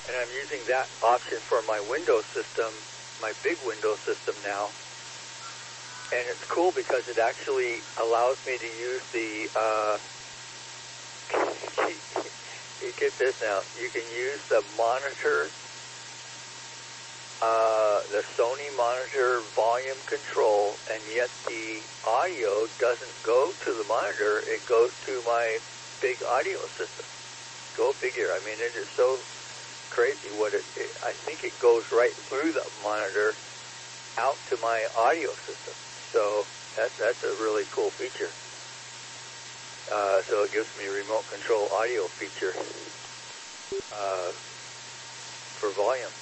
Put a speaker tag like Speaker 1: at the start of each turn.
Speaker 1: And I'm using that option for my Windows system, my big Windows system now. And it's cool because it actually allows me to use the, you get this now, you can use the monitor, the Sony monitor volume control, and yet the audio doesn't go to the monitor, it goes to my big audio system. Go figure. I mean, it is so crazy what I think it goes right through the monitor out to my audio system. So that's a really cool feature. So it gives me a remote control audio feature for volume.